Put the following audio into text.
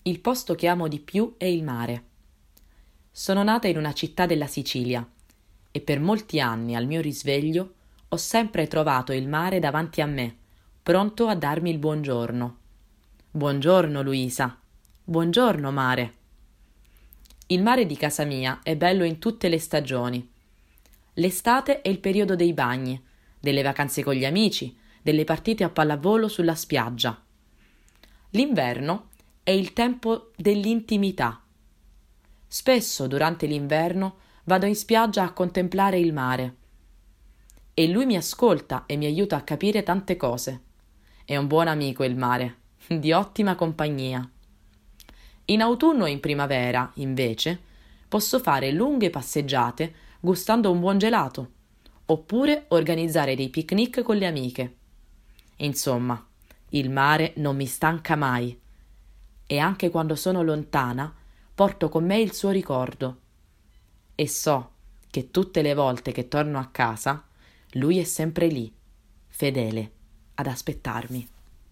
Il posto che amo di più è il mare. Sono nata in una città della Sicilia e per molti anni al mio risveglio ho sempre trovato il mare davanti a me, pronto a darmi il buongiorno. Buongiorno, Luisa. Buongiorno, mare. Il mare di casa mia è bello in tutte le stagioni. L'estate è il periodo dei bagni, delle vacanze con gli amici, delle partite a pallavolo sulla spiaggia. L'inverno è il tempo dell'intimità. Spesso durante l'inverno vado in spiaggia a contemplare il mare. E lui mi ascolta e mi aiuta a capire tante cose. È un buon amico il mare, di ottima compagnia. In autunno e in primavera, invece, posso fare lunghe passeggiate gustando un buon gelato, oppure organizzare dei picnic con le amiche. Insomma, il mare non mi stanca mai. E anche quando sono lontana, porto con me il suo ricordo. E so che tutte le volte che torno a casa, lui è sempre lì, fedele, ad aspettarmi.